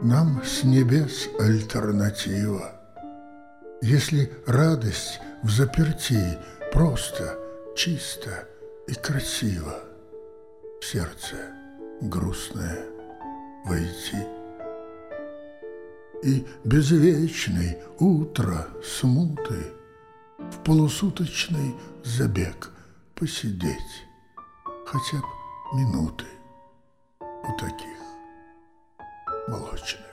Нам с небес альтернатива. Если радость взаперти просто, чисто и красиво, в сердце грустное войти. И безвечный утро смуты в полусуточный забег посидеть хотя б минуты у таких молочных.